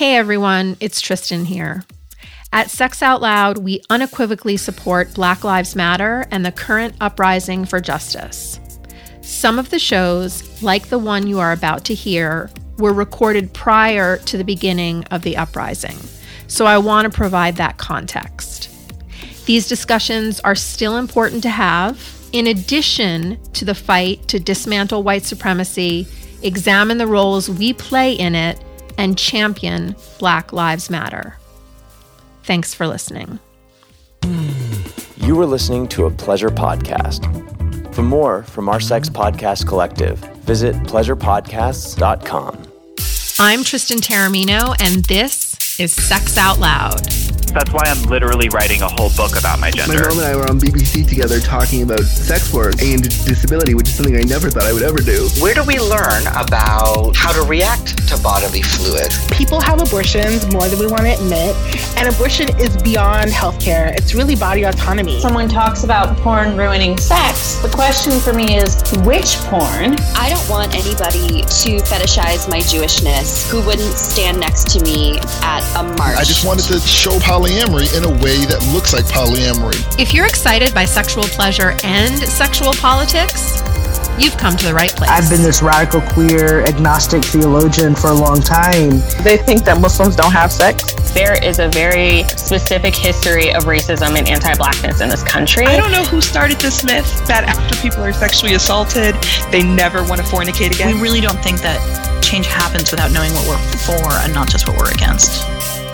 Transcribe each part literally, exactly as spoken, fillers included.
Hey everyone, it's Tristan here. At Sex Out Loud, we unequivocally support Black Lives Matter and the current uprising for justice. Some of the shows, like the one you are about to hear, were recorded prior to the beginning of the uprising, so I want to provide that context. These discussions are still important to have, in addition to the fight to dismantle white supremacy, examine the roles we play in it, and champion Black Lives Matter. Thanks for listening. You were listening to a Pleasure Podcast. For more from our Sex Podcast Collective, visit pleasure podcasts dot com. I'm Tristan Taormino, and this is Sex Out Loud. That's why I'm literally writing a whole book about my gender. My mom and I were on B B C together talking about sex work and disability, which is something I never thought I would ever do. Where do we learn about how to react to bodily fluids? People have abortions more than we want to admit, and abortion is beyond healthcare. It's really body autonomy. Someone talks about porn ruining sex. The question for me is, which porn? I don't want anybody to fetishize my Jewishness who wouldn't stand next to me at a march. I just wanted to show polyamory in a way that looks like polyamory. If you're excited by sexual pleasure and sexual politics, you've come to the right place. I've been this radical queer agnostic theologian for a long time. They think that Muslims don't have sex. There is a very specific history of racism and anti-blackness in this country. I don't know who started this myth that after people are sexually assaulted, they never want to fornicate again. We really don't think that change happens without knowing what we're for and not just what we're against.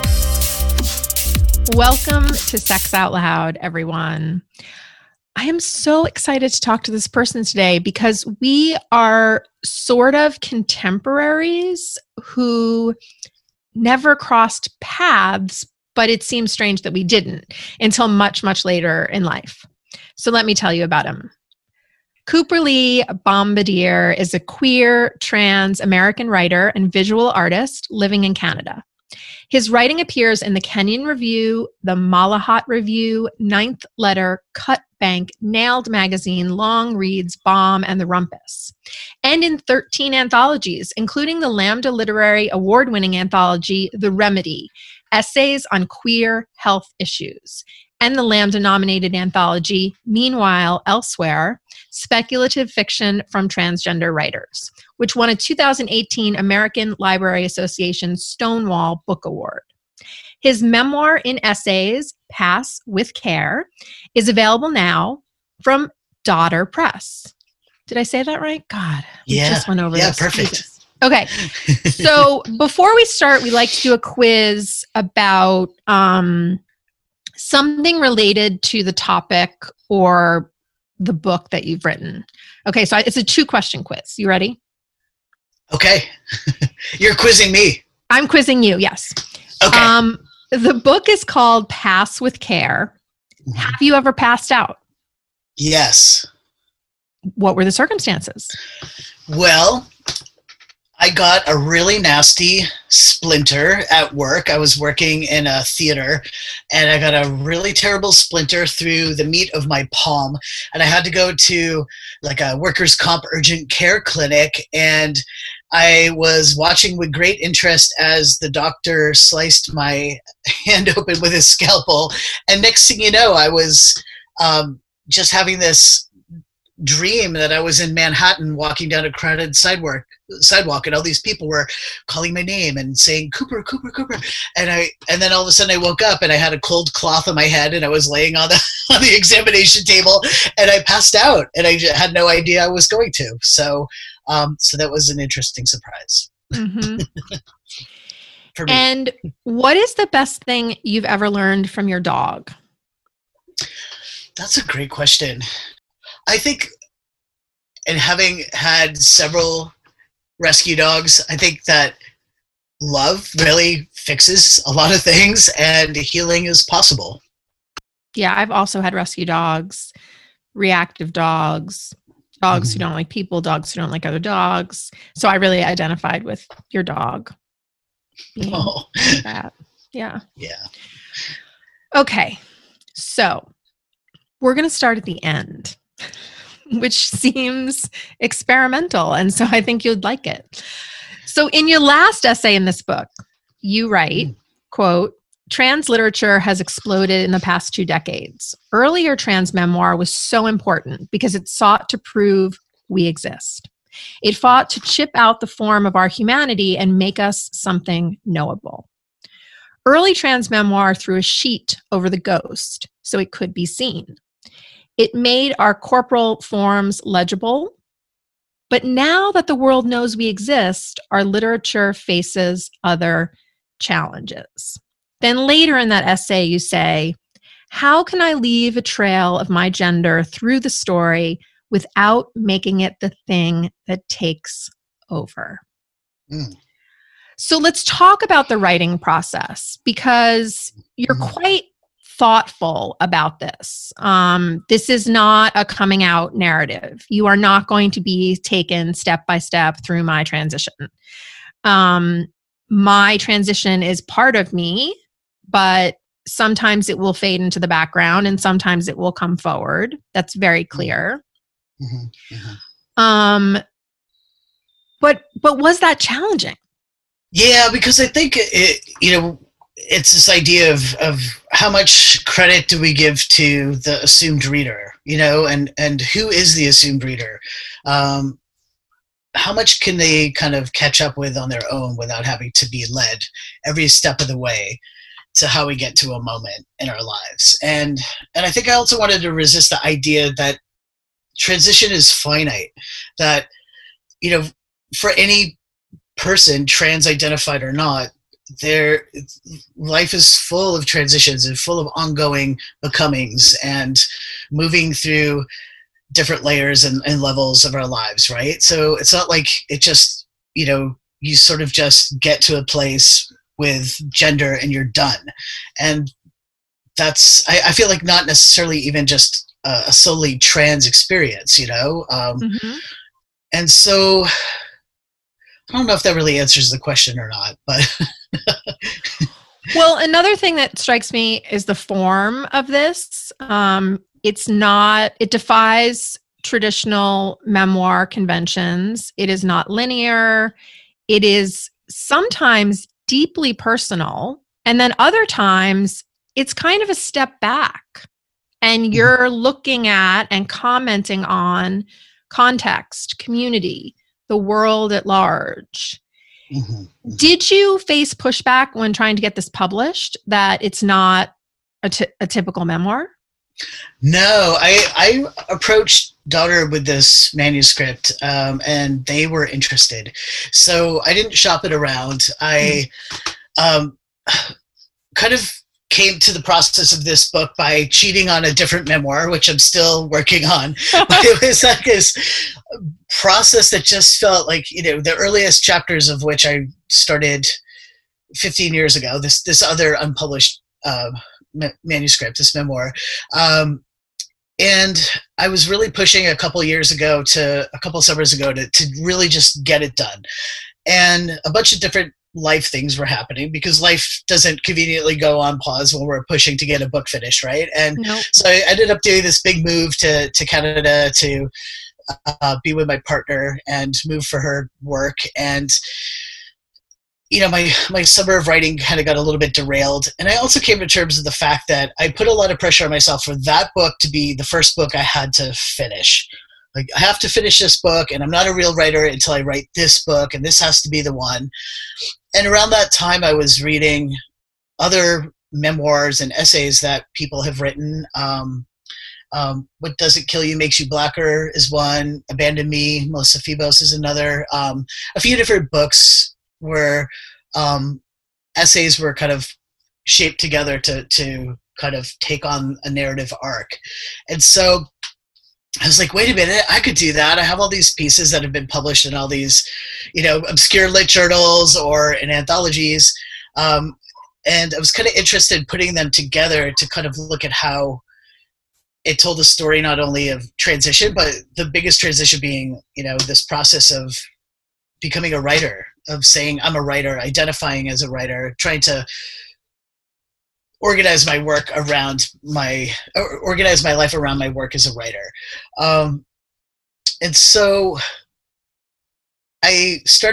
Welcome to Sex Out Loud, everyone. I am so excited to talk to this person today because we are sort of contemporaries who never crossed paths, but it seems strange that we didn't until much, much later in life. So let me tell you about him. Cooper Lee Bombardier is a queer, trans American writer and visual artist living in Canada. His writing appears in the Kenyon Review, the Malahat Review, Ninth Letter, Cut Bank, Nailed Magazine, Long Reads, Bomb, and The Rumpus, and in thirteen anthologies, including the Lambda Literary Award-winning anthology, The Remedy, Essays on Queer Health Issues, and the Lambda-nominated anthology, Meanwhile, Elsewhere, Speculative Fiction from Transgender Writers, which won a two thousand eighteen American Library Association Stonewall Book Award. His memoir in essays, Pass with Care, is available now from Daughter Press. Did I say that right? God, we yeah. just went over yeah, this. Perfect. Jesus. Okay, so before we start, we like to do a quiz about um, something related to the topic or the book that you've written. Okay, so it's a two-question quiz. You ready? Okay. You're quizzing me. I'm quizzing you, yes. Okay. Um, the book is called Pass with Care. Mm-hmm. Have you ever passed out? Yes. What were the circumstances? Well, I got a really nasty splinter at work. I was working in a theater, and I got a really terrible splinter through the meat of my palm, and I had to go to like a workers' comp urgent care clinic, and I was watching with great interest as the doctor sliced my hand open with his scalpel, and next thing you know, I was um, just having this dream that I was in Manhattan walking down a crowded sidewalk, sidewalk, and all these people were calling my name and saying, Cooper, Cooper, Cooper. And I, and then all of a sudden I woke up and I had a cold cloth on my head and I was laying on the, on the examination table and I passed out and I had no idea I was going to. So, um, so that was an interesting surprise. Mm-hmm. For me. And what is the best thing you've ever learned from your dog? That's a great question. I think, and having had several rescue dogs, I think that love really fixes a lot of things and healing is possible. Yeah, I've also had rescue dogs, reactive dogs, dogs mm-hmm. who don't like people, dogs who don't like other dogs. So I really identified with your dog. Oh. Like that. Yeah. Yeah. Okay. So we're going to start at the end, which seems experimental. And so I think you'd like it. So in your last essay in this book, you write, quote, trans literature has exploded in the past two decades. Earlier trans memoir was so important because it sought to prove we exist. It fought to chip out the form of our humanity and make us something knowable. Early trans memoir threw a sheet over the ghost so it could be seen. It made our corporal forms legible. But now that the world knows we exist, our literature faces other challenges. Then later in that essay, you say, how can I leave a trail of my gender through the story without making it the thing that takes over? Mm. So let's talk about the writing process, because you're mm. quite thoughtful about this. Um, this is not a coming out narrative. You are not going to be taken step by step through my transition. Um, my transition is part of me, but sometimes it will fade into the background and sometimes it will come forward. That's very clear. Mm-hmm. Mm-hmm. Um, but but was that challenging? Yeah, because I think it, you know, it's this idea of of how much credit do we give to the assumed reader, you know, and and who is the assumed reader? Um, how much can they kind of catch up with on their own without having to be led every step of the way to how we get to a moment in our lives? And and I think I also wanted to resist the idea that transition is finite, that, you know, for any person, trans identified or not, their life is full of transitions and full of ongoing becomings and moving through different layers and, and levels of our lives, right? So it's not like it just, you know, you sort of just get to a place with gender and you're done. And that's, I, I feel like not necessarily even just a, a solely trans experience, you know? Um, mm-hmm. And so I don't know if that really answers the question or not, but. Well, another thing that strikes me is the form of this. Um, it's not, it defies traditional memoir conventions. It is not linear. It is sometimes deeply personal. And then other times it's kind of a step back and you're mm-hmm. looking at and commenting on context, community, the world at large. Mm-hmm. Did you face pushback when trying to get this published, that it's not a, t- a typical memoir? No, I, I approached Daughter with this manuscript um, and they were interested. So I didn't shop it around. I um, kind of came to the process of this book by cheating on a different memoir, which I'm still working on. But it was like this process that just felt like, you know, the earliest chapters of which I started fifteen years ago, this, this other unpublished uh, ma- manuscript, this memoir. Um, and I was really pushing a couple years ago to a couple summers ago to, to really just get it done. And a bunch of different life things were happening because life doesn't conveniently go on pause when we're pushing to get a book finished, right? And nope. So I ended up doing this big move to, to Canada to uh, be with my partner and move for her work. And, you know, my, my summer of writing kind of got a little bit derailed. And I also came to terms with the fact that I put a lot of pressure on myself for that book to be the first book I had to finish. Like, I have to finish this book, and I'm not a real writer until I write this book, and this has to be the one. And around that time, I was reading other memoirs and essays that people have written. Um, um, What Doesn't Kill You Makes You Blacker is one. Abandon Me, Melissa Febos is another. Um, a few different books where um, essays were kind of shaped together to, to kind of take on a narrative arc. And so I was like, wait a minute, I could do that. I have all these pieces that have been published in all these, you know, obscure lit journals or in anthologies. Um, and I was kind of interested in putting them together to kind of look at how it told a story not only of transition, but the biggest transition being, you know, this process of becoming a writer, of saying I'm a writer, identifying as a writer, trying to organize my work around my, or organize my life around my work as a writer. Um, and so I started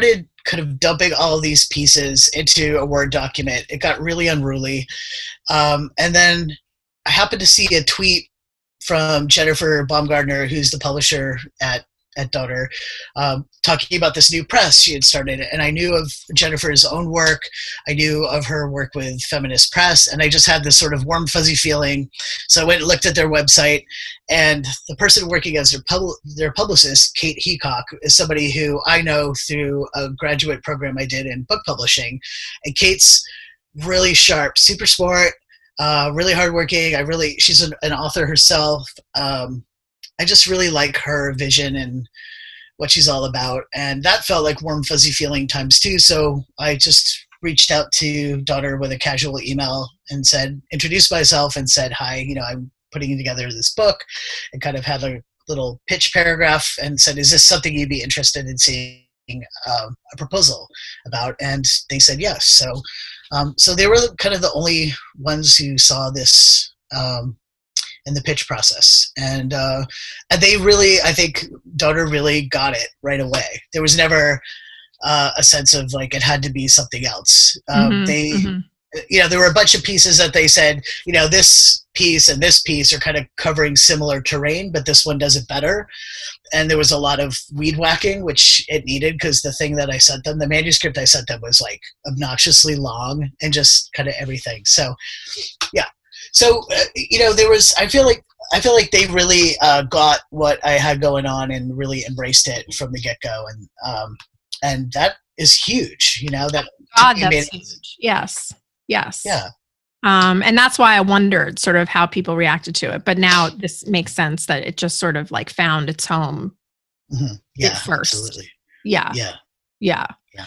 kind of dumping all of these pieces into a Word document. It got really unruly. Um, and then I happened to see a tweet from Jennifer Baumgartner, who's the publisher at at Daughter, um, talking about this new press she had started. And I knew of Jennifer's own work. I knew of her work with Feminist Press. And I just had this sort of warm, fuzzy feeling. So I went and looked at their website. And the person working as their, pub- their publicist, Kate Heacock, is somebody who I know through a graduate program I did in book publishing. And Kate's really sharp, super smart, uh, really hardworking. I really, she's an, an author herself. Um, I just really like her vision and what she's all about. And that felt like warm, fuzzy feeling times two. So I just reached out to Daughter with a casual email and said, introduced myself and said, hi, you know, I'm putting together this book, and kind of had a little pitch paragraph and said, is this something you'd be interested in seeing um, a proposal about? And they said yes. So, um, so they were kind of the only ones who saw this um, in the pitch process. And, uh, and they really, I think Daughter really got it right away. There was never uh, a sense of like, it had to be something else. Um, Mm-hmm, they, mm-hmm. you know, there were a bunch of pieces that they said, you know, this piece and this piece are kind of covering similar terrain, but this one does it better. And there was a lot of weed whacking, which it needed, because the thing that I sent them, the manuscript I sent them was like obnoxiously long and just kind of everything. So yeah. So, uh, you know, there was, I feel like, I feel like they really uh, got what I had going on and really embraced it from the get-go. And, um, and that is huge, you know, that. God, that's huge. Yes. Yes. Yeah. Um, and that's why I wondered sort of how people reacted to it. But now this makes sense that it just sort of like found its home. Mm-hmm. Yeah, at first. absolutely. Yeah. Yeah. Yeah. Yeah.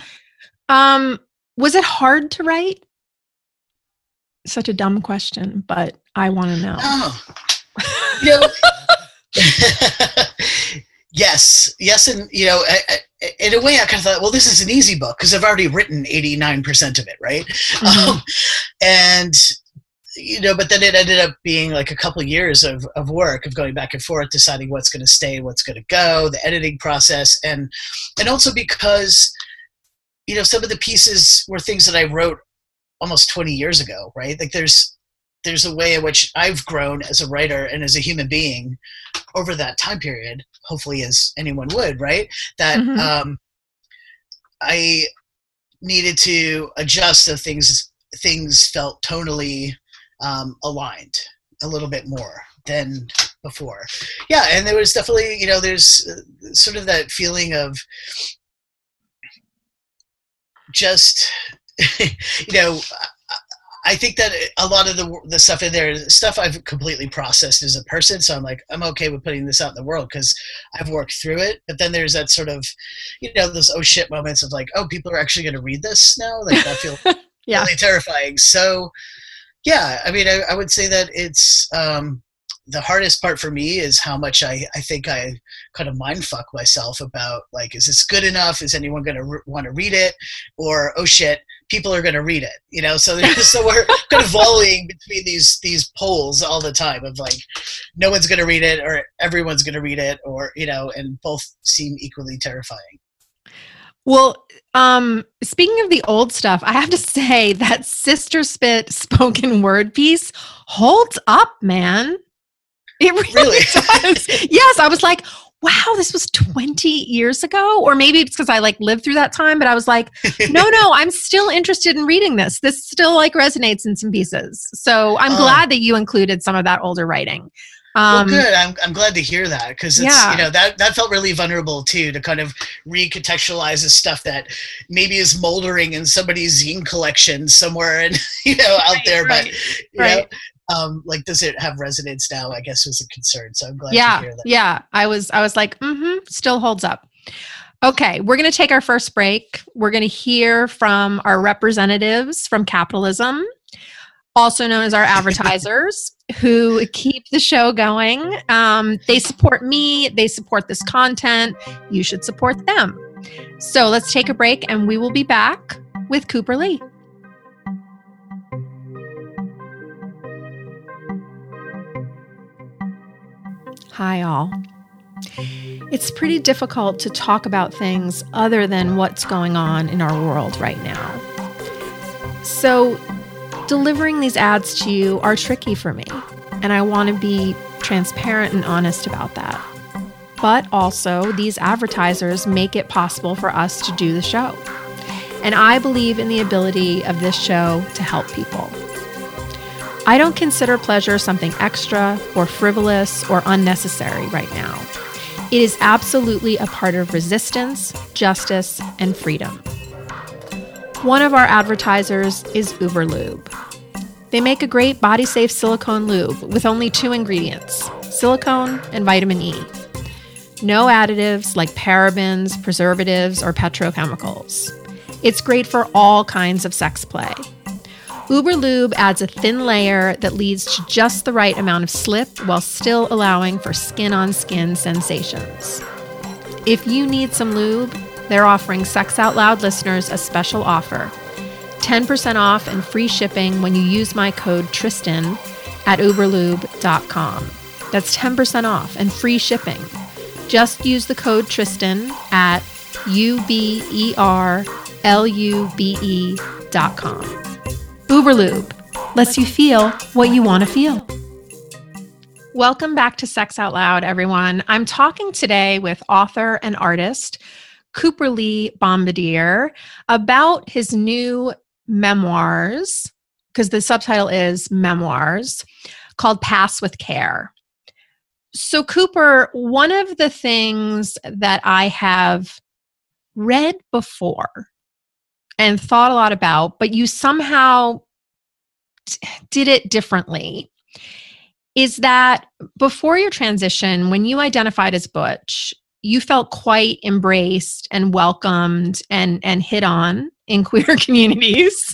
Um, was it hard to write? Such a dumb question, but I want to know. Oh, you know, yes, yes, and you know, I, I, in a way, I kind of thought, well, this is an easy book because I've already written eighty-nine percent of it, right? Mm-hmm. Um, and you know, but then it ended up being like a couple of years of of work of going back and forth, deciding what's going to stay, what's going to go, the editing process, and and also because you know, some of the pieces were things that I wrote almost twenty years ago, right? Like there's there's a way in which I've grown as a writer and as a human being over that time period, hopefully as anyone would, right? That mm-hmm. um, I needed to adjust so things things felt tonally um, aligned a little bit more than before. Yeah, and there was definitely, you know, there's uh, sort of that feeling of just you know, I think that a lot of the the stuff in there, stuff I've completely processed as a person. So I'm like, I'm okay with putting this out in the world because I've worked through it. But then there's that sort of, you know, those oh shit moments of like, oh, people are actually going to read this now. Like that feels yeah. really terrifying. So yeah, I mean, I, I would say that it's um, the hardest part for me is how much I, I think I kind of mind fuck myself about like, is this good enough? Is anyone going to re- want to read it? Or, oh shit, people are going to read it, you know? So, so we're kind of volleying between these, these poles all the time of like, no one's going to read it or everyone's going to read it or, you know, and both seem equally terrifying. Well, um, speaking of the old stuff, I have to say that Sister Spit spoken word piece holds up, man. It really, really? does. Yes, I was like, wow, this was twenty years ago. Or maybe it's because I like lived through that time, but I was like, no, no, I'm still interested in reading this. This still like resonates in some pieces. So I'm oh. glad that you included some of that older writing. Um, well, good. I'm I'm glad to hear that because it's yeah. you know that that felt really vulnerable too to kind of recontextualize the stuff that maybe is moldering in somebody's zine collection somewhere and you know out right, there, right, but you right. know. Um, like, does it have resonance now? I guess was a concern. So I'm glad yeah, to hear that. Yeah, I was, I was like, mm-hmm, still holds up. Okay, we're going to take our first break. We're going to hear from our representatives from capitalism, also known as our advertisers, who keep the show going. Um, they support me. They support this content. You should support them. So let's take a break, and we will be back with Cooper Lee. Hi, all. it's pretty difficult to talk about things other than what's going on in our world right now. So delivering these ads to you are tricky for me, and I want to be transparent and honest about that. But also, these advertisers make it possible for us to do the show. And I believe in the ability of this show to help people. I don't consider pleasure something extra or frivolous or unnecessary right now. It is absolutely a part of resistance, justice, and freedom. One of our advertisers is Uberlube. They make a great body-safe silicone lube with only two ingredients, silicone and vitamin E. No additives like parabens, preservatives, or petrochemicals. It's great for all kinds of sex play. Uberlube adds a thin layer that leads to just the right amount of slip while still allowing for skin-on-skin sensations. If you need some lube, they're offering Sex Out Loud listeners a special offer. ten percent off and free shipping when you use my code Tristan at uberlube dot com. That's ten percent off and free shipping. Just use the code Tristan at U B E R L U B E dot com. Uberlube lets you feel what you want to feel. Welcome back to Sex Out Loud, everyone. I'm talking today with author and artist Cooper Lee Bombardier about his new memoirs, because the subtitle is Memoirs, called Pass with Care. So, Cooper, one of the things that I have read before and thought a lot about, but you somehow t- did it differently, is that before your transition, when you identified as butch, you felt quite embraced and welcomed and, and hit on in queer communities.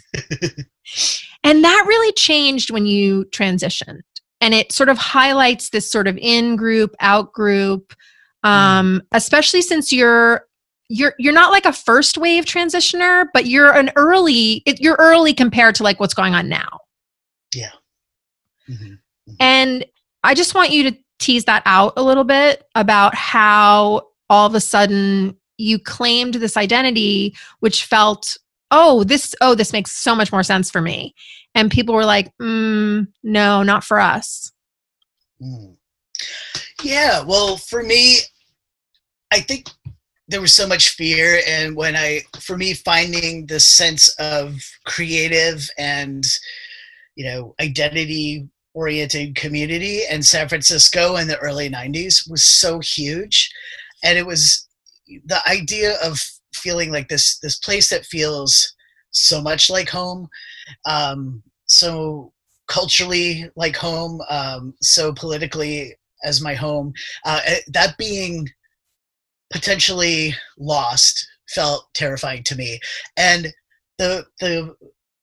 And that really changed when you transitioned. And it sort of highlights this sort of in-group, out-group, um, especially since you're you're you're not like a first wave transitioner, but you're an early, it, you're early compared to like what's going on now. Yeah. Mm-hmm. Mm-hmm. And I just want you to tease that out a little bit about how all of a sudden you claimed this identity, which felt, oh, this, oh, this makes so much more sense for me. And people were like, mm, no, not for us. Mm. Yeah, well, for me, I think there was so much fear. And when I, for me, finding the sense of creative and, you know, identity oriented community in San Francisco in the early nineties was so huge. And it was the idea of feeling like this, this place that feels so much like home, um, so culturally like home, um, so politically as my home, uh, that being potentially lost felt terrifying to me. And the, the,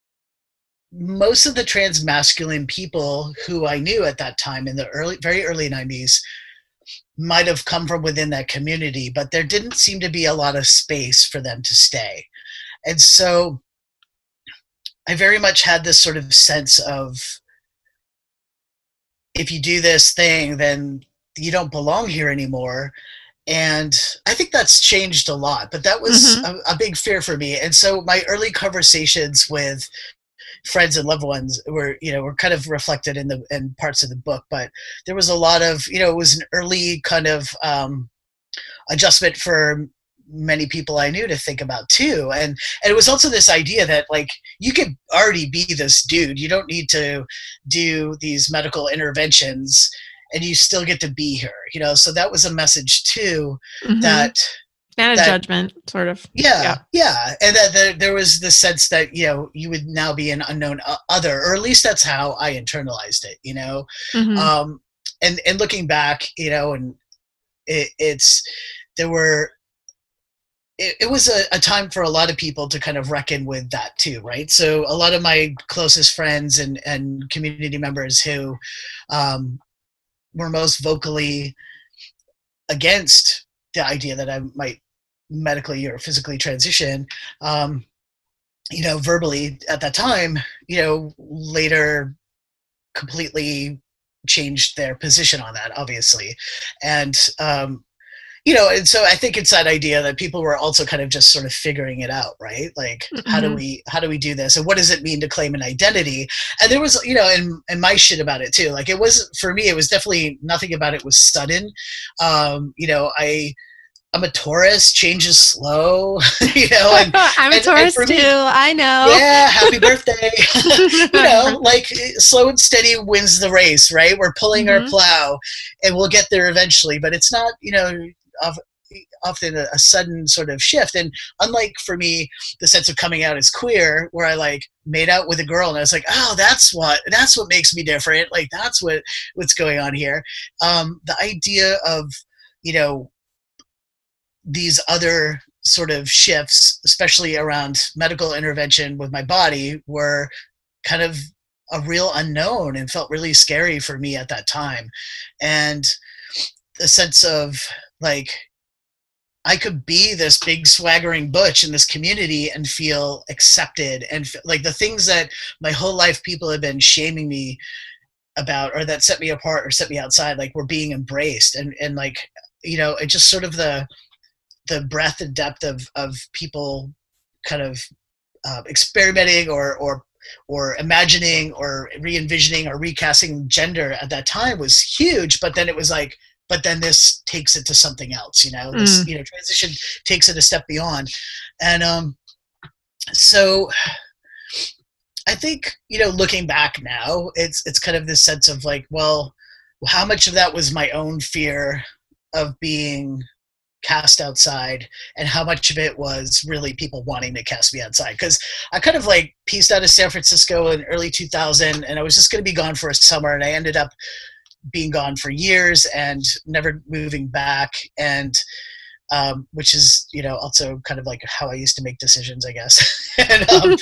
most of the trans masculine people who I knew at that time in the early, very early nineties might have come from within that community, but there didn't seem to be a lot of space for them to stay. And so I very much had this sort of sense of, if you do this thing, then you don't belong here anymore. And I think that's changed a lot, but that was mm-hmm. a, a big fear for me. And so my early conversations with friends and loved ones were, you know, were kind of reflected in the in parts of the book, but there was a lot of, you know, it was an early kind of um, adjustment for many people I knew to think about too. And, and it was also this idea that like, you could already be this dude. You don't need to do these medical interventions and you still get to be here, you know? So that was a message too, mm-hmm. that, and a that, judgment, sort of. Yeah, yeah, yeah. And that there, there was the sense that, you know, you would now be an unknown other, or at least that's how I internalized it, you know? Mm-hmm. Um, and, and looking back, you know, and it, it's, there were, it, it was a, a time for a lot of people to kind of reckon with that too, right? So a lot of my closest friends and, and community members who um, were most vocally against the idea that I might medically or physically transition, um, you know, verbally at that time, you know, later completely changed their position on that, obviously. And, um, you know, and so I think it's that idea that people were also kind of just sort of figuring it out, right? Like, mm-hmm. how do we, how do we do this? And what does it mean to claim an identity? And there was, you know, and, and my shit about it too. Like it was, for me, it was definitely, nothing about it was sudden. Um, you know, I, I'm a Taurus, change is slow, you know. And, I'm a and, Taurus and too, me, I know. Yeah, happy birthday. You know, like slow and steady wins the race, right? We're pulling mm-hmm. our plow and we'll get there eventually, but it's not, you know, often a, a sudden sort of shift. And unlike for me, the sense of coming out as queer, where I like made out with a girl and I was like, oh, that's what, that's what makes me different. Like that's what, what's going on here. Um, the idea of, you know, these other sort of shifts, especially around medical intervention with my body, were kind of a real unknown and felt really scary for me at that time. And the sense of like, I could be this big swaggering butch in this community and feel accepted, and f- like the things that my whole life people have been shaming me about, or that set me apart or set me outside, like were being embraced. And, and like, you know, it just sort of the, the breadth and depth of, of people kind of uh, experimenting or, or, or imagining or re-envisioning or recasting gender at that time was huge. But then it was like, but then this takes it to something else, you know, this, mm. you know, transition takes it a step beyond. And um, so I think, you know, looking back now, it's, it's kind of this sense of like, well, how much of that was my own fear of being cast outside, and how much of it was really people wanting to cast me outside? Because I kind of like pieced out of San Francisco in early two thousand, and I was just going to be gone for a summer, and I ended up being gone for years and never moving back. And um, which is, you know, also kind of like how I used to make decisions, I guess. and, um,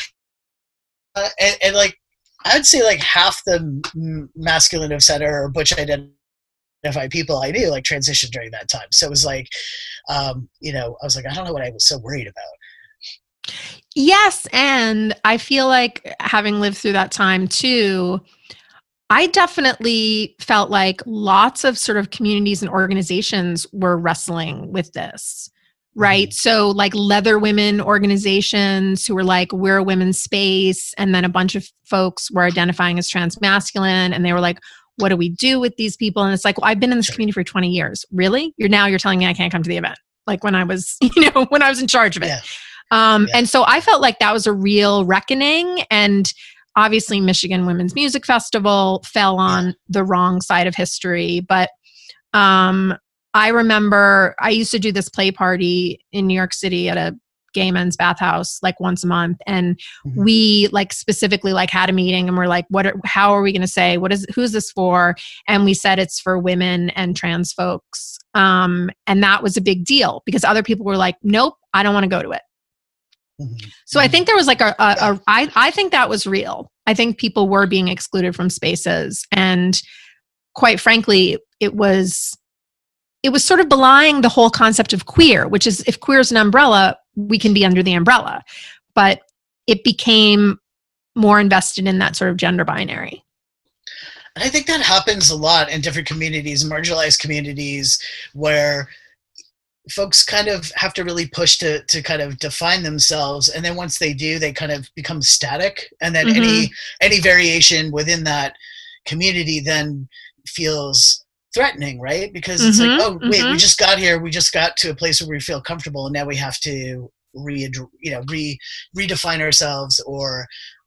uh, and, and like, I'd say like half the masculine of center or butch identity people I knew like transitioned during that time. So it was like, um, you know, I was like, I don't know what I was so worried about. Yes. And I feel like having lived through that time too, I definitely felt like lots of sort of communities and organizations were wrestling with this, right? Mm-hmm. So like leather women organizations who were like, we're a women's space. And then a bunch of folks were identifying as transmasculine, and they were like, what do we do with these people? And it's like, well, I've been in this community for twenty years. Really? You're now you're telling me I can't come to the event. Like when I was, you know, when I was in charge of it. Yeah. Um, yeah. And so I felt like that was a real reckoning. And obviously Michigan Women's Music Festival fell on yeah. the wrong side of history. But um, I remember I used to do this play party in New York City at a gay men's bathhouse like once a month, and mm-hmm. we like specifically like had a meeting, and we're like, what are, how are we going to say, what is, who's this for? And we said it's for women and trans folks. Um, and that was a big deal because other people were like, nope, I don't want to go to it. Mm-hmm. So I think there was like a, a, a I, I think that was real. I think people were being excluded from spaces, and quite frankly, it was, it was sort of belying the whole concept of queer, which is if queer is an umbrella, we can be under the umbrella. But it became more invested in that sort of gender binary. And I think that happens a lot in different communities, marginalized communities, where folks kind of have to really push to to kind of define themselves. And then once they do, they kind of become static. And then mm-hmm. any any variation within that community then feels threatening, right? Because it's mm-hmm, like, oh wait, mm-hmm. we just got here, we just got to a place where we feel comfortable, and now we have to re you know re redefine ourselves or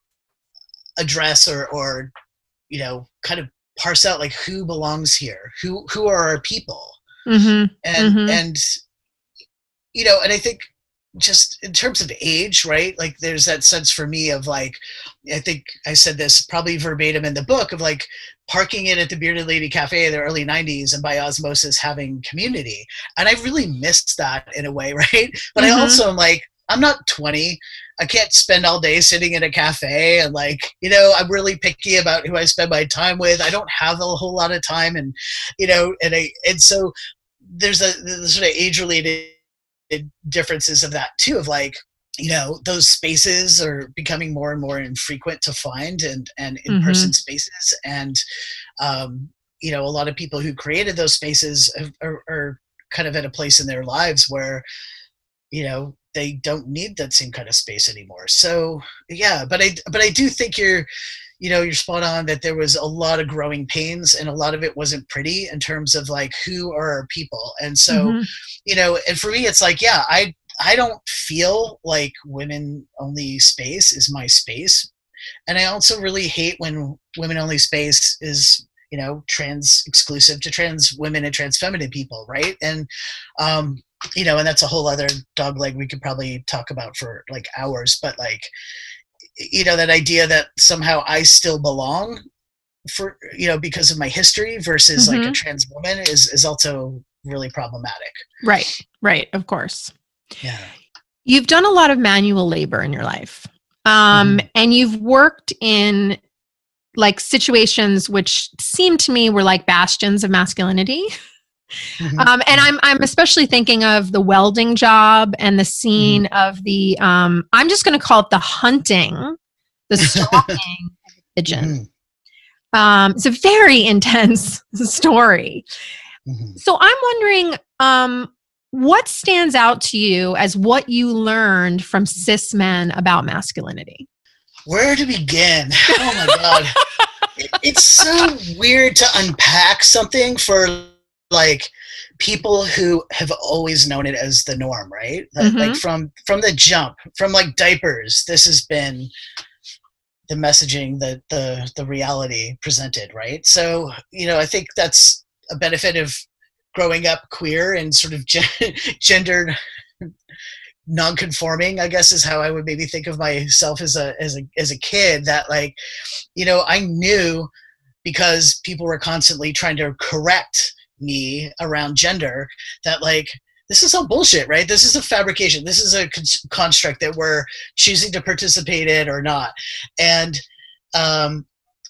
address or or you know kind of parse out like who belongs here, who who are our people. Mm-hmm, and mm-hmm. and you know and I think just in terms of age, right, like there's that sense for me of like, I think I said this probably verbatim in the book, of like parking it at the Bearded Lady Cafe in the early nineties and by osmosis having community. And I really missed that in a way, right? But mm-hmm. I also am like, I'm not twenty. I can't spend all day sitting in a cafe, and like, you know, I'm really picky about who I spend my time with. I don't have a whole lot of time, and, you know, and I, and so there's a there's sort of age-related differences of that too, of like, you know, those spaces are becoming more and more infrequent to find, and, and in-person mm-hmm. spaces. And, um, you know, a lot of people who created those spaces are, are kind of at a place in their lives where, you know, they don't need that same kind of space anymore. So yeah, but I, but I do think you're, you know, you're spot on that there was a lot of growing pains, and a lot of it wasn't pretty in terms of like, who are our people? And so, mm-hmm. you know, and for me, it's like, yeah, I, I don't feel like women only space is my space. And I also really hate when women only space is, you know, trans exclusive to trans women and trans feminine people. Right. And, um, you know, and that's a whole other dog leg we could probably talk about for like hours, but like, you know, that idea that somehow I still belong for, you know, because of my history versus mm-hmm. like a trans woman is, is also really problematic. Right. Right. Of course. Yeah. You've done a lot of manual labor in your life. Um, mm-hmm. And you've worked in like situations which seem to me were like bastions of masculinity. Mm-hmm. Um, and I'm I'm especially thinking of the welding job and the scene mm-hmm. of the, um, I'm just going to call it the hunting, the stalking of the pigeon. Mm-hmm. Um, it's a very intense story. Mm-hmm. So I'm wondering, um, what stands out to you as what you learned from cis men about masculinity? Where to begin? Oh my God. it, it's so weird to unpack something for like people who have always known it as the norm, right? Mm-hmm. Like from, from the jump, from like diapers, this has been the messaging, that the, the reality presented, right? So, you know, I think that's a benefit of growing up queer and sort of gen- gender non-conforming, I guess is how I would maybe think of myself as a, as a, as a kid, that like, you know, I knew because people were constantly trying to correct me around gender that like, this is all bullshit, right? This is a fabrication. This is a con- construct that we're choosing to participate in or not. And um,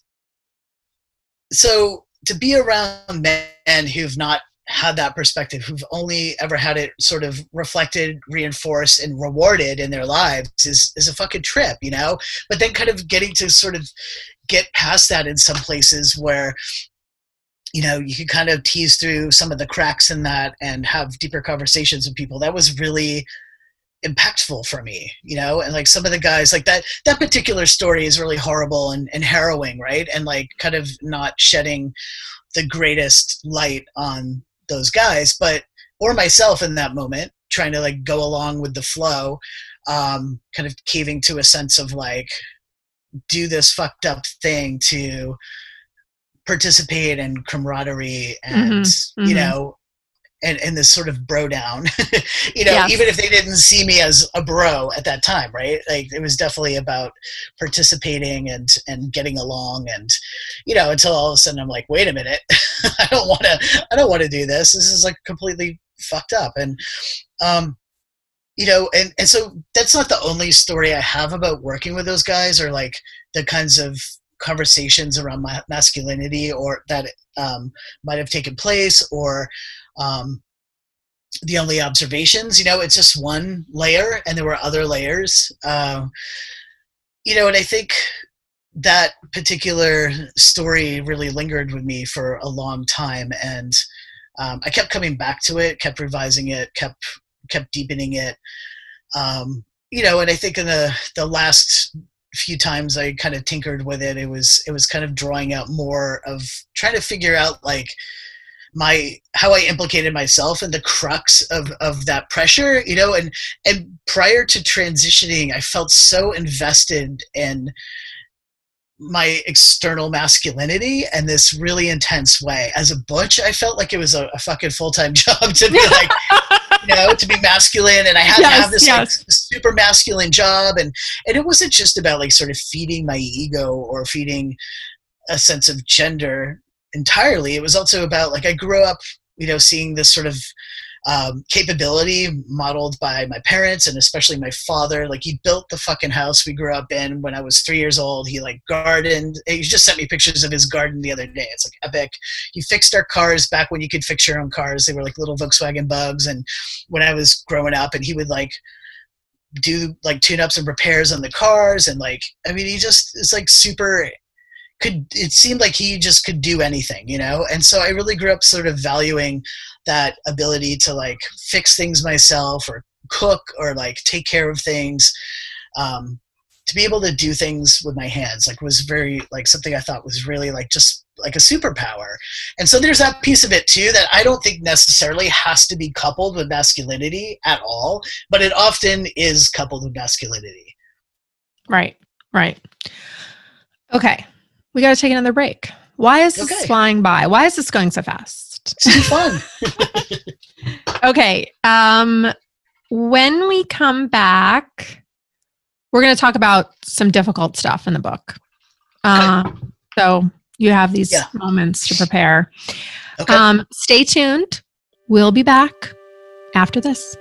so to be around men who've not had that perspective, who've only ever had it sort of reflected, reinforced, and rewarded in their lives is, is a fucking trip, you know? But then kind of getting to sort of get past that in some places where, you know, you can kind of tease through some of the cracks in that and have deeper conversations with people. That was really impactful for me, you know? And like some of the guys, like that, that particular story is really horrible and, and harrowing, right? And like kind of not shedding the greatest light on those guys, but, or myself in that moment, trying to like go along with the flow, um, kind of caving to a sense of like, do this fucked up thing to participate in camaraderie and, mm-hmm. you know, and, and this sort of bro down, you know, yes. even if they didn't see me as a bro at that time, right? Like it was definitely about participating and, and getting along and, you know, until all of a sudden I'm like, wait a minute, I don't want to, I don't want to do this. This is like completely fucked up. And, um, you know, and, and so that's not the only story I have about working with those guys or like the kinds of conversations around my masculinity or that um, might have taken place or um, the only observations, you know, it's just one layer and there were other layers, um, you know, and I think that particular story really lingered with me for a long time. And um, I kept coming back to it, kept revising it, kept, kept deepening it. Um, you know, and I think in the, the last few times I kind of tinkered with it, it was, it was kind of drawing out more of trying to figure out like my, how I implicated myself in the crux of, of that pressure, you know, and, and prior to transitioning, I felt so invested in my external masculinity in this really intense way. As a butch, I felt like it was a, a fucking full-time job to be like, you know, to be masculine, and I had yes, to have this yes. like super masculine job, and and it wasn't just about like sort of feeding my ego or feeding a sense of gender entirely. It was also about like I grew up, you know, seeing this sort of um, capability modeled by my parents and especially my father. Like he built the fucking house we grew up in when I was three years old. He like gardened. He just sent me pictures of his garden the other day. It's like epic. He fixed our cars back when you could fix your own cars. They were like little Volkswagen Bugs. And when I was growing up, and he would like do like tune ups and repairs on the cars. And like, I mean, he just is like super could, it seemed like he just could do anything, you know? And so I really grew up sort of valuing that ability to like fix things myself or cook or like take care of things. Um, to be able to do things with my hands, like was very like something I thought was really like just like a superpower. And so there's that piece of it too, that I don't think necessarily has to be coupled with masculinity at all, but it often is coupled with masculinity. Right, right. Okay, we got to take another break. Why is this okay. flying by? Why is this going so fast? It's too fun. Okay, um, when we come back, we're going to talk about some difficult stuff in the book. Uh, okay. So you have these yeah. moments to prepare. Okay. Um, stay tuned. We'll be back after this.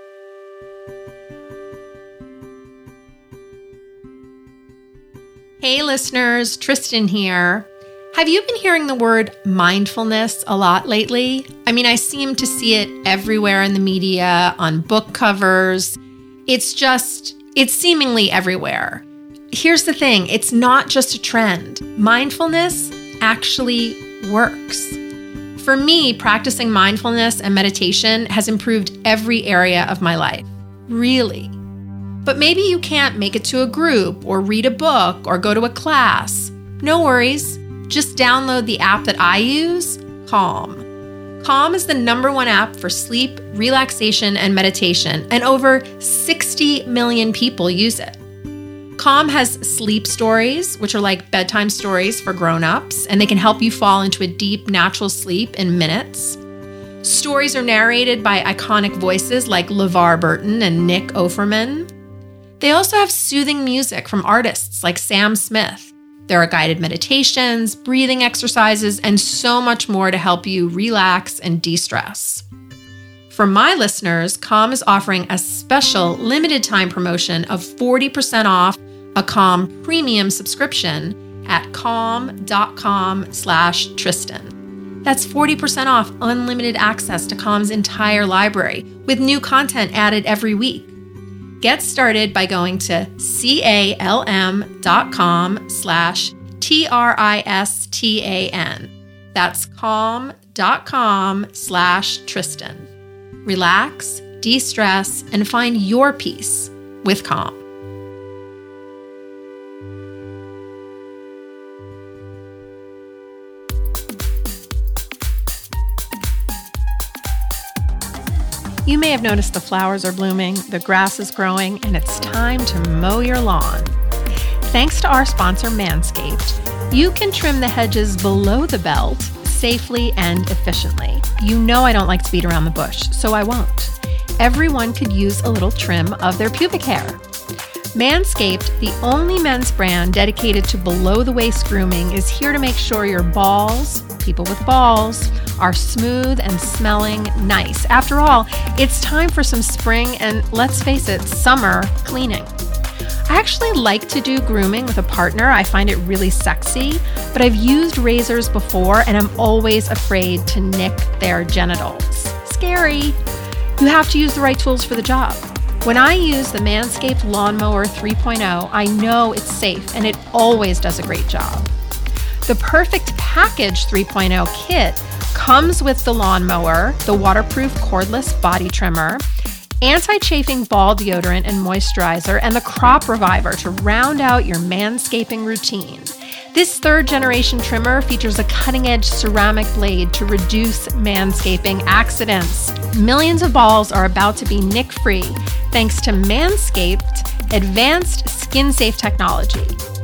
Hey listeners, Tristan here. Have you been hearing the word mindfulness a lot lately? I mean, I seem to see it everywhere in the media, on book covers. It's just, it's seemingly everywhere. Here's the thing, it's not just a trend. Mindfulness actually works. For me, practicing mindfulness and meditation has improved every area of my life. Really. But maybe you can't make it to a group or read a book or go to a class. No worries. Just download the app that I use, Calm. Calm is the number one app for sleep, relaxation, and meditation, and over sixty million people use it. Calm has sleep stories, which are like bedtime stories for grown-ups, and they can help you fall into a deep, natural sleep in minutes. Stories are narrated by iconic voices like LeVar Burton and Nick Offerman. They also have soothing music from artists like Sam Smith. There are guided meditations, breathing exercises, and so much more to help you relax and de-stress. For my listeners, Calm is offering a special limited time promotion of forty percent off a Calm premium subscription at calm.com slash Tristan. That's forty percent off unlimited access to Calm's entire library with new content added every week. Get started by going to calm.com slash T-R-I-S-T-A-N. That's calm.com slash Tristan. Relax, de-stress, and find your peace with Calm. You may have noticed the flowers are blooming, the grass is growing, and it's time to mow your lawn. Thanks to our sponsor, Manscaped, you can trim the hedges below the belt safely and efficiently. You know I don't like to beat around the bush, so I won't. Everyone could use a little trim of their pubic hair. Manscaped, the only men's brand dedicated to below-the-waist grooming, is here to make sure your balls, people with balls, are smooth and smelling nice. After all, it's time for some spring and, let's face it, summer cleaning. I actually like to do grooming with a partner. I find it really sexy, but I've used razors before and I'm always afraid to nick their genitals. Scary. You have to use the right tools for the job. When I use the Manscaped Lawnmower three point oh, I know it's safe and it always does a great job. The Perfect Package three point oh kit comes with the lawnmower, the waterproof cordless body trimmer, anti-chafing ball deodorant and moisturizer, and the crop reviver to round out your manscaping routine. This third generation trimmer features a cutting-edge ceramic blade to reduce manscaping accidents. Millions of balls are about to be nick-free thanks to Manscaped advanced skin-safe technology.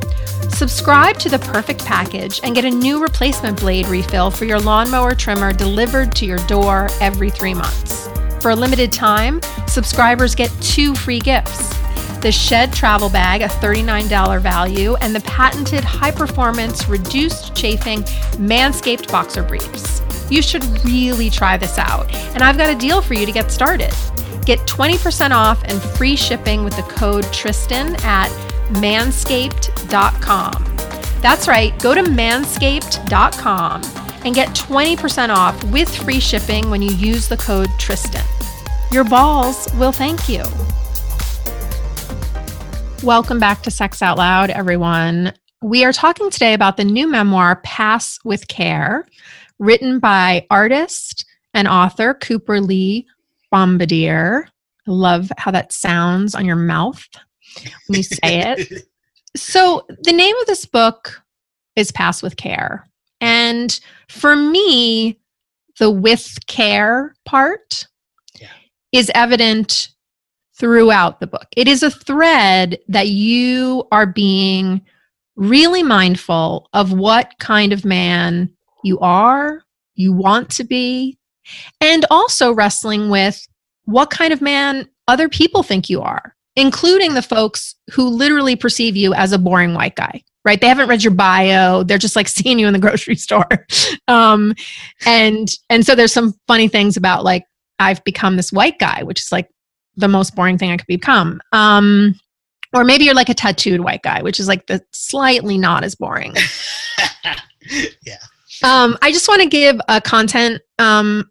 Subscribe to the Perfect Package and get a new replacement blade refill for your lawnmower trimmer delivered to your door every three months. For a limited time, subscribers get two free gifts: the Shed Travel Bag, a thirty-nine dollars value, and the patented high-performance, reduced chafing Manscaped Boxer Briefs. You should really try this out, and I've got a deal for you to get started. Get twenty percent off and free shipping with the code Tristan at manscaped dot com. That's right, go to manscaped dot com and get twenty percent off with free shipping when you use the code Tristan. Your balls will thank you. Welcome back to Sex Out Loud, everyone. We are talking today about the new memoir, Pass with Care, written by artist and author Cooper Lee Bombardier. I love how that sounds on your mouth when you say it. So the name of this book is Pass with Care. And for me, the with care part yeah. is evident throughout the book. It is a thread that you are being really mindful of what kind of man you are, you want to be, and also wrestling with what kind of man other people think you are, including the folks who literally perceive you as a boring white guy, right? They haven't read your bio. They're just like seeing you in the grocery store. Um, and, and so there's some funny things about like, I've become this white guy, which is like the most boring thing I could become. Um, or maybe you're like a tattooed white guy, which is like the slightly not as boring. yeah. Um, I just want to give a content um,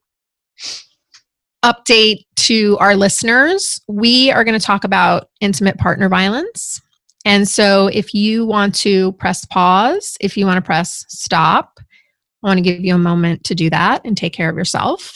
update to our listeners. We are going to talk about intimate partner violence. And so if you want to press pause, if you want to press stop, I want to give you a moment to do that and take care of yourself.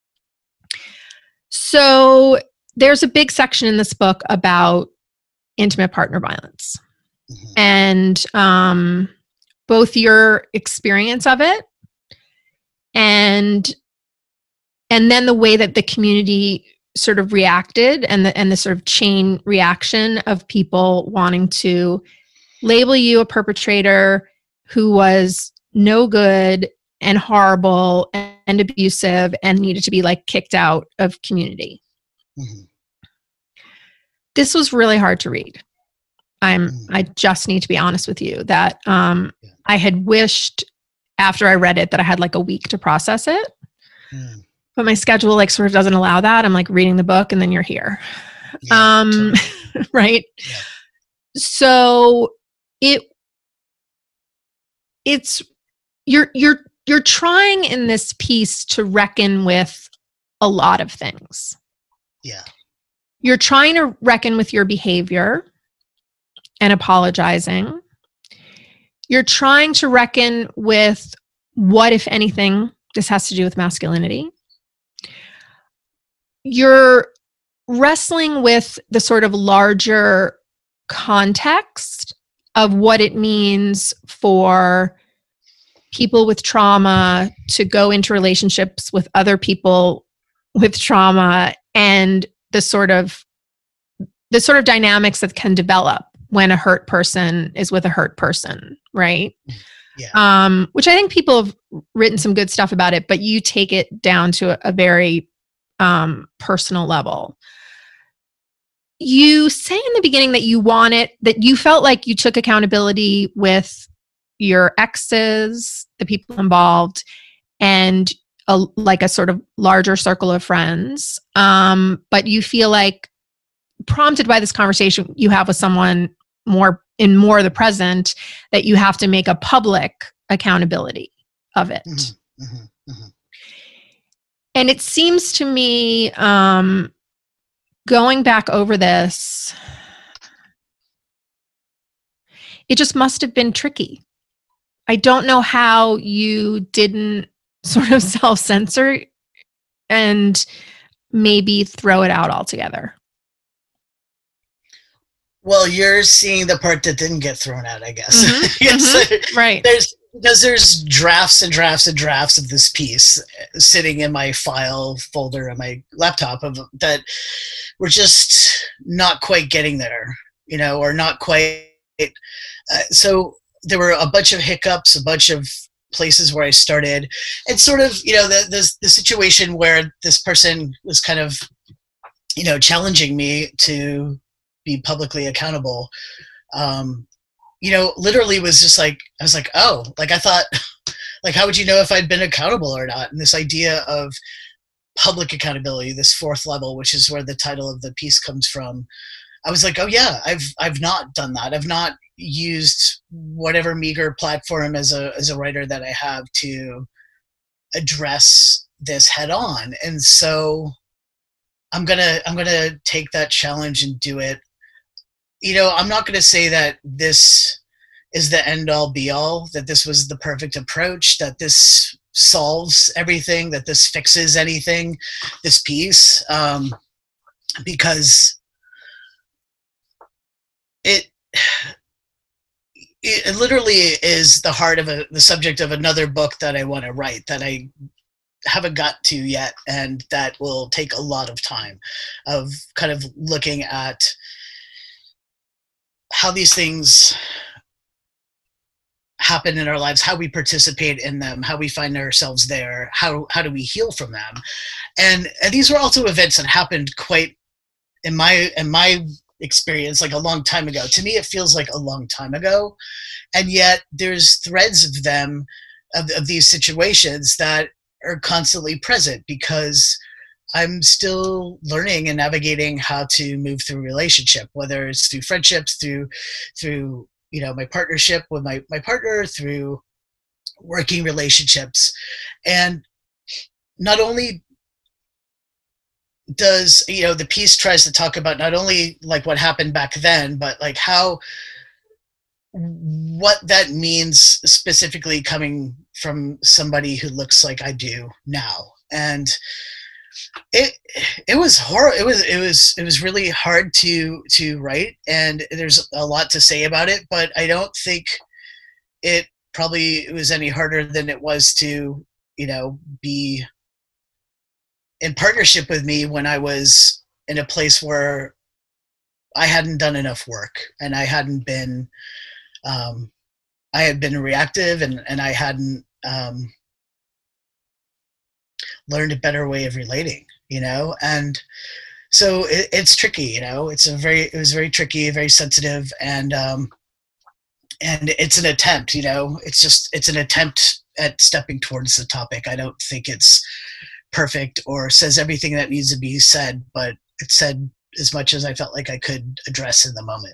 So there's a big section in this book about intimate partner violence. Mm-hmm. And um, both your experience of it and and then the way that the community sort of reacted and the and the sort of chain reaction of people wanting to label you a perpetrator who was no good and horrible and abusive and needed to be like kicked out of community. Mm-hmm. This was really hard to read. I'm, mm-hmm. I just need to be honest with you that um, yeah. I had wished after I read it that I had like a week to process it. Mm. But my schedule like sort of doesn't allow that. I'm like reading the book and then you're here. Yeah, um, totally. Right. Yeah. So it, it's, you're, you're, you're trying in this piece to reckon with a lot of things. Yeah. You're trying to reckon with your behavior and apologizing. You're trying to reckon with what, if anything, this has to do with masculinity. You're wrestling with the sort of larger context of what it means for people with trauma to go into relationships with other people with trauma and the sort of the sort of dynamics that can develop when a hurt person is with a hurt person, right? Yeah. Um, which I think people have written some good stuff about it, but you take it down to a, a very um, personal level. You say in the beginning that you want it, that you felt like you took accountability with your exes, the people involved, and a, like a sort of larger circle of friends. Um, but you feel like prompted by this conversation you have with someone more in more of the present, that you have to make a public accountability of it. Mm-hmm, mm-hmm, mm-hmm. And it seems to me, um, going back over this, it just must have been tricky. I don't know how you didn't sort of self-censor and maybe throw it out altogether. Well, you're seeing the part that didn't get thrown out, I guess. Mm-hmm, yes, mm-hmm, right. There's because there's drafts and drafts and drafts of this piece sitting in my file folder on my laptop of that we're just not quite getting there, you know, or not quite. Uh, so there were a bunch of hiccups, a bunch of places where I started, and sort of, you know, the the, the situation where this person was kind of, you know, challenging me to be publicly accountable. Um, you know, literally was just like, I was like, oh, like I thought, like, how would you know if I'd been accountable or not? And this idea of public accountability, this fourth level, which is where the title of the piece comes from. I was like, oh yeah, I've, I've not done that. I've not used whatever meager platform as a, as a writer that I have to address this head on. And so I'm going to, I'm going to take that challenge and do it. You know, I'm not going to say that this is the end all be all, that this was the perfect approach, that this solves everything, that this fixes anything, this piece, um, because it, it literally is the heart of a, the subject of another book that I want to write that I haven't got to yet, and that will take a lot of time of kind of looking at how these things happen in our lives, how we participate in them, how we find ourselves there, how how do we heal from them. And, and these were also events that happened quite, in my in my experience, like a long time ago. To me, it feels like a long time ago. And yet there's threads of them, of, of these situations that are constantly present, because I'm still learning and navigating how to move through relationship, whether it's through friendships, through, through, you know, my partnership with my, my partner, through working relationships. And not only does, you know, the piece tries to talk about not only like what happened back then, but like how, what that means specifically coming from somebody who looks like I do now. And it it was horrible. It was it was it was really hard to to write, and there's a lot to say about it, but I don't think it probably was any harder than it was to, you know, be in partnership with me when I was in a place where I hadn't done enough work, and I hadn't been um I had been reactive, and and I hadn't um learned a better way of relating, you know? And so it, it's tricky, you know, it's a very, it was very tricky, very sensitive, and, um, and it's an attempt, you know, it's just, it's an attempt at stepping towards the topic. I don't think it's perfect or says everything that needs to be said, but it said as much as I felt like I could address in the moment.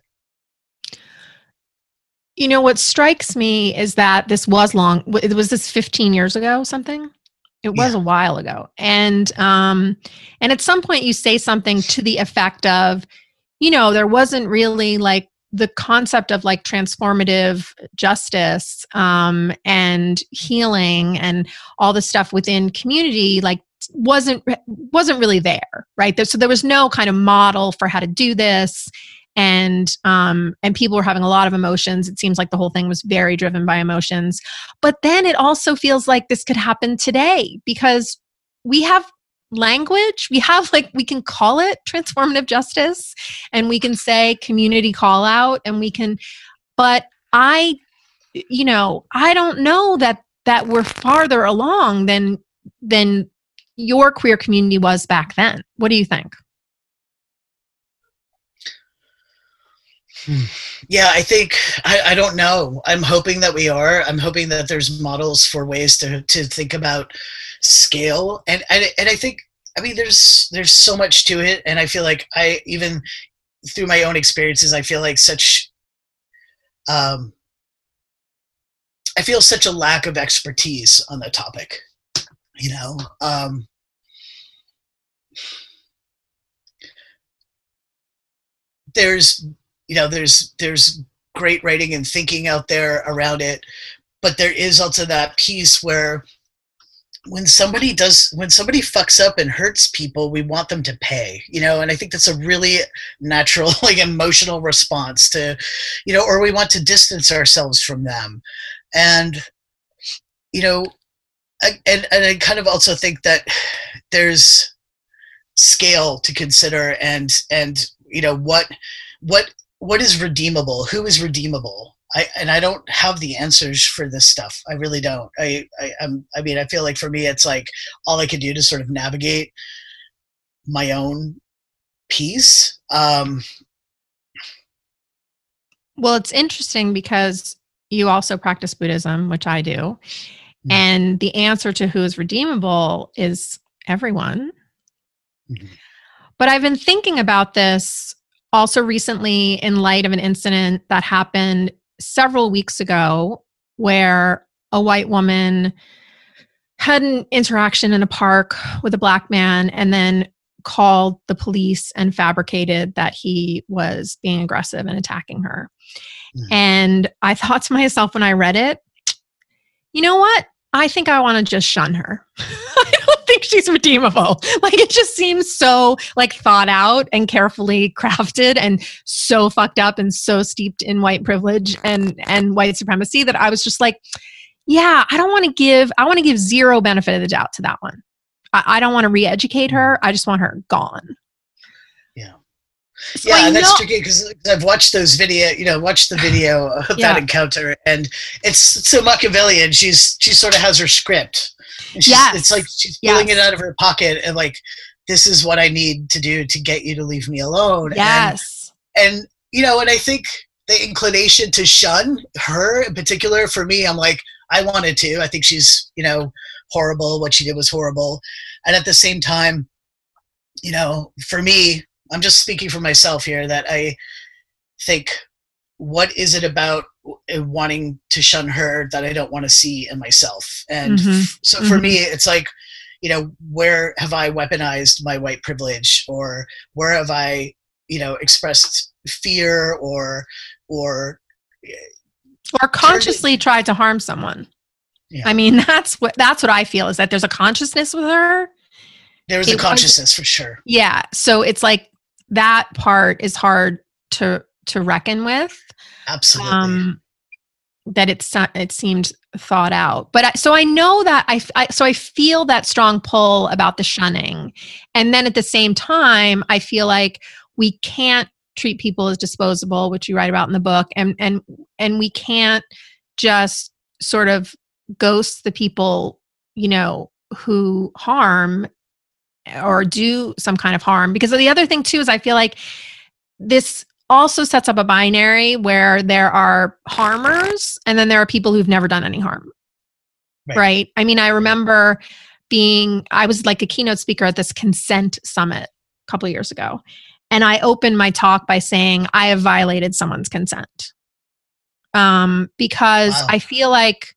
You know, what strikes me is that this was long, was this fifteen years ago, something? It was yeah. a while ago. And, um, and at some point you say something to the effect of, you know, there wasn't really like the concept of like transformative justice, um, and healing and all the stuff within community, like wasn't, wasn't really there. Right. There, so there was no kind of model for how to do this. And, um, and people were having a lot of emotions. It seems like the whole thing was very driven by emotions. But then it also feels like this could happen today, because we have language. We have like, we can call it transformative justice, and we can say community call out, and we can, but I, you know, I don't know that, that we're farther along than, than your queer community was back then. What do you think? Yeah, I think, I, I don't know. I'm hoping that we are. I'm hoping that there's models for ways to, to think about scale. And, and, and I think, I mean, there's, there's so much to it. And I feel like I, even through my own experiences, I feel like such, um, I feel such a lack of expertise on the topic, you know? Um, there's, you know, there's there's great writing and thinking out there around it, but there is also that piece where when somebody does, when somebody fucks up and hurts people, we want them to pay, you know, and I think that's a really natural, like emotional response to, you know, or we want to distance ourselves from them. And, you know, I, and, and I kind of also think that there's scale to consider, and, and, you know, what, what, what is redeemable? Who is redeemable? I, and I don't have the answers for this stuff. I really don't. I, I, I'm, I mean, I feel like for me, it's like all I can do to sort of navigate my own piece. Um, well, it's interesting because you also practice Buddhism, which I do. Mm-hmm. And the answer to who is redeemable is everyone. Mm-hmm. But I've been thinking about this also recently in light of an incident that happened several weeks ago where a white woman had an interaction in a park with a black man and then called the police and fabricated that he was being aggressive and attacking her. Mm. And I thought to myself when I read it, you know what? I think I want to just shun her. I don't think she's redeemable. Like, it just seems so like thought out and carefully crafted and so fucked up and so steeped in white privilege and, and white supremacy that I was just like, yeah, I don't want to give, I want to give zero benefit of the doubt to that one. I, I don't want to re-educate her. I just want her gone. Yeah. So yeah, I and that's know- tricky because I've watched those video, you know, watched the video of Yeah. that encounter, and it's so Machiavellian. She's she sort of has her script. And she's, Yes. it's like she's pulling Yes. it out of her pocket and like, this is what I need to do to get you to leave me alone. Yes. And, and you know, and I think the inclination to shun her in particular, for me, I'm like, I wanted to. I think she's, you know, horrible. What she did was horrible. And at the same time, you know, for me, I'm just speaking for myself here, that I think, what is it about wanting to shun her that I don't want to see in myself? And Mhm. f- so for Mhm. me, it's like, you know, where have I weaponized my white privilege, or where have I, you know, expressed fear or, or, Or consciously tried to harm someone. Yeah. I mean, that's what, that's what I feel, is that there's a consciousness with her. there was It a was- consciousness for sure. Yeah. So it's like that part is hard to, to reckon with. Absolutely. Um, that it's it seemed thought out, but I, so I know that I, I so I feel that strong pull about the shunning, and then at the same time I feel like we can't treat people as disposable, which you write about in the book, and and and we can't just sort of ghost the people, you know, who harm or do some kind of harm. Because the other thing too is I feel like this also sets up a binary where there are harmers and then there are people who've never done any harm. Right. Right? I mean, I remember being, I was like a keynote speaker at this consent summit a couple of years ago. And I opened my talk by saying, I have violated someone's consent. Um, because Wow. I feel like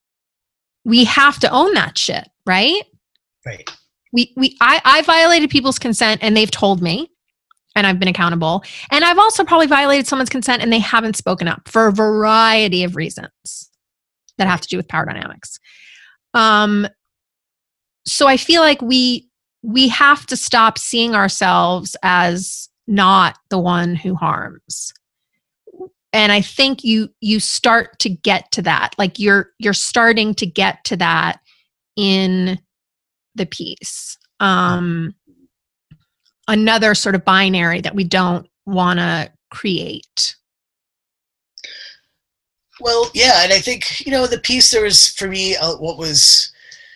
we have to own that shit, right? Right. We, we, I, I violated people's consent and they've told me, and I've been accountable. And I've also probably violated someone's consent and they haven't spoken up for a variety of reasons that have to do with power dynamics. Um, so I feel like we, we have to stop seeing ourselves as not the one who harms. And I think you, you start to get to that. Like you're, you're starting to get to that in the piece. Um, another sort of binary that we don't want to create. Well, yeah, and I think, you know, the piece there was, for me, uh, what was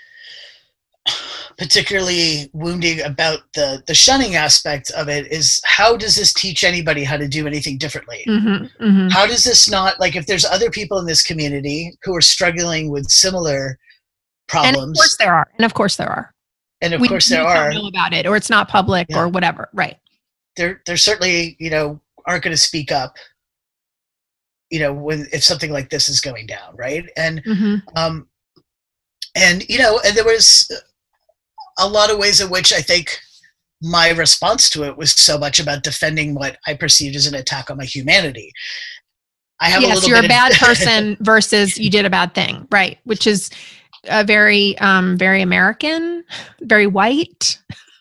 particularly wounding about the the shunning aspect of it is, how does this teach anybody how to do anything differently? Mm-hmm, mm-hmm. How does this not, like, if there's other people in this community who are struggling with similar problems, And of course there are. And of course there are. and of we, course we there don't are, know about it, or it's not public, Yeah. or whatever. Right. they're they're certainly, you know, aren't going to speak up, you know, when if something like this is going down, right? And Mm-hmm. um, and you know, and there was a lot of ways in which I think my response to it was so much about defending what I perceived as an attack on my humanity. I have a Yes, little you're bit a bad of, person versus you did a bad thing. Right. Which is a very, um, very American, very white.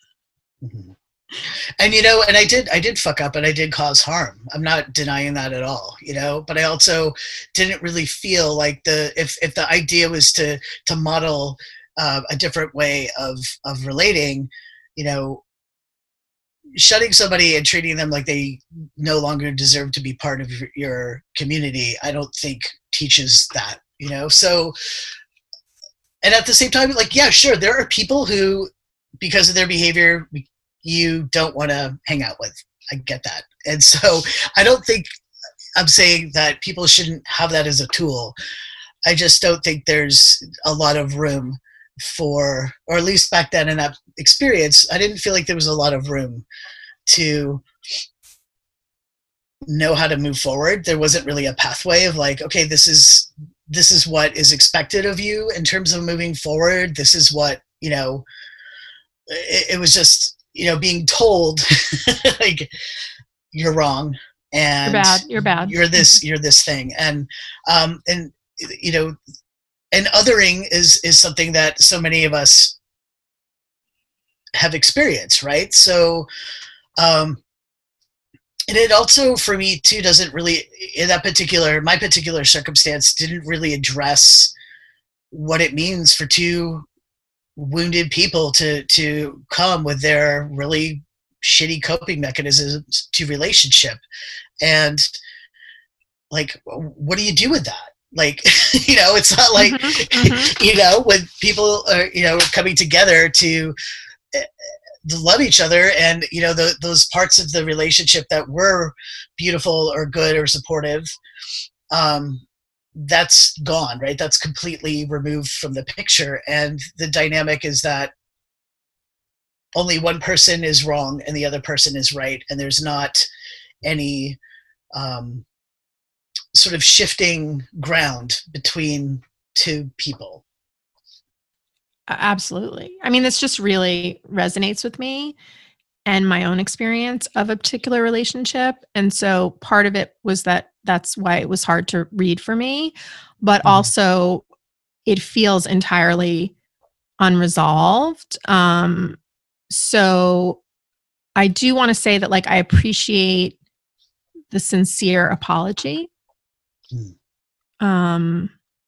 and you know, and I did, I did fuck up and I did cause harm. I'm not denying that at all, you know, but I also didn't really feel like the, if, if the idea was to, to model uh, a different way of, of relating, you know, shutting somebody and treating them like they no longer deserve to be part of your, your community, I don't think teaches that, you know? So, and at the same time, like, yeah, sure, there are people who, because of their behavior, you don't want to hang out with. I get that. And so I don't think I'm saying that people shouldn't have that as a tool. I just don't think there's a lot of room for, or at least back then in that experience, I didn't feel like there was a lot of room to know how to move forward. There wasn't really a pathway of like, okay, this is, this is what is expected of you in terms of moving forward. This is what, you know, it, it was just, you know, being told like, you're wrong and you're bad. You're bad. You're this. You're this thing, and um, and you know, and othering is is something that so many of us have experienced, right? So, um, and it also for me too doesn't really in that particular my particular circumstance didn't really address what it means for two wounded people to to come with their really shitty coping mechanisms to relationship, and like what do you do with that? Like, you know, it's not like mm-hmm, mm-hmm. you know, when people are, you know, coming together to, uh, to love each other, and you know, the, those parts of the relationship that were beautiful or good or supportive, um that's gone, right? That's completely removed from the picture. And the dynamic is that only one person is wrong and the other person is right. And there's not any um, sort of shifting ground between two people. Absolutely. I mean, this just really resonates with me and my own experience of a particular relationship. And so part of it was that that's why it was hard to read for me, but mm-hmm. also it feels entirely unresolved. Um, so I do want to say that, like, I appreciate the sincere apology. Mm. Um,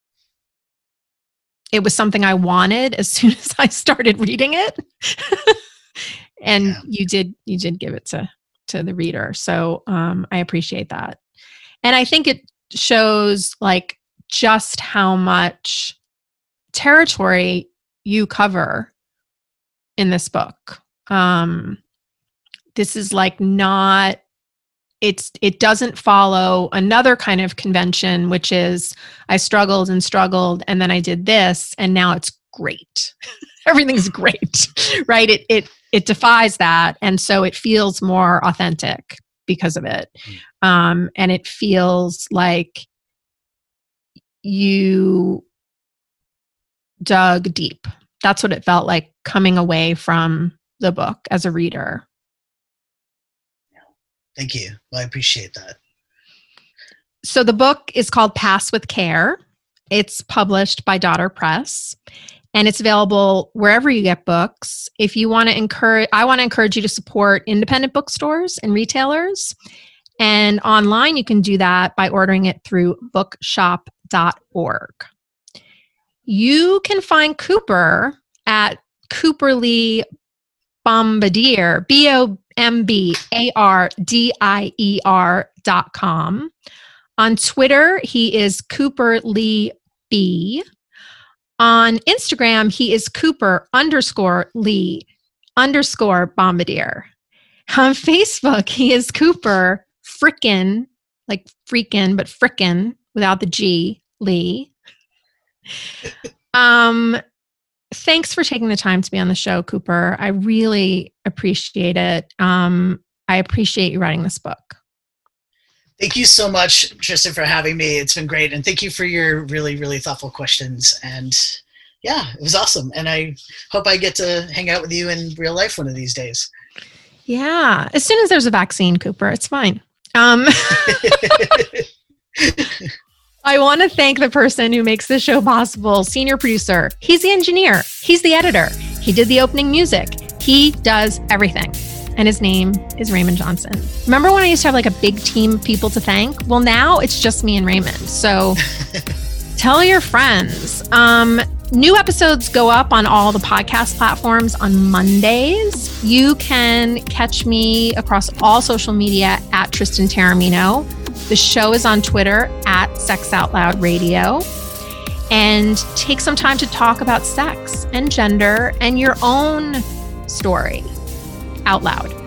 it was something I wanted as soon as I started reading it. And yeah. you did, you did give it to, to the reader. So um, I appreciate that. And I think it shows like just how much territory you cover in this book. Um, this is like not, it's, it doesn't follow another kind of convention, which is I struggled and struggled and then I did this and now it's great. Everything's great, right? It, it, it defies that. And so it feels more authentic because of it. Um, and it feels like you dug deep. That's what it felt like coming away from the book as a reader. Thank you. Well, I appreciate that. So the book is called Pass with Care. It's published by Daughter Press. And it's available wherever you get books. If you want to encourage, I want to encourage you to support independent bookstores and retailers. And online, you can do that by ordering it through bookshop dot org. You can find Cooper at Cooper Lee Bombardier, B O M B A R D I E R dot com. On Twitter, he is Cooper Lee B. On Instagram, he is Cooper underscore Lee underscore Bombardier. On Facebook, he is Cooper frickin', like freakin', but frickin' without the G, Lee. Um, thanks for taking the time to be on the show, Cooper. I really appreciate it. Um, I appreciate you writing this book. Thank you so much, Tristan, for having me. It's been great. And thank you for your really, really thoughtful questions. And yeah, it was awesome. And I hope I get to hang out with you in real life one of these days. Yeah. As soon as there's a vaccine, Cooper, it's fine. Um, I want to thank the person who makes this show possible, senior producer. He's the engineer. He's the editor. He did the opening music. He does everything. And his name is Raymond Johnson. Remember when I used to have like a big team of people to thank? Well, now it's just me and Raymond. So tell your friends. Um, new episodes go up on all the podcast platforms on Mondays. You can catch me across all social media at Tristan Taormino. The show is on Twitter at Sex Out Loud Radio. And take some time to talk about sex and gender and your own story out loud.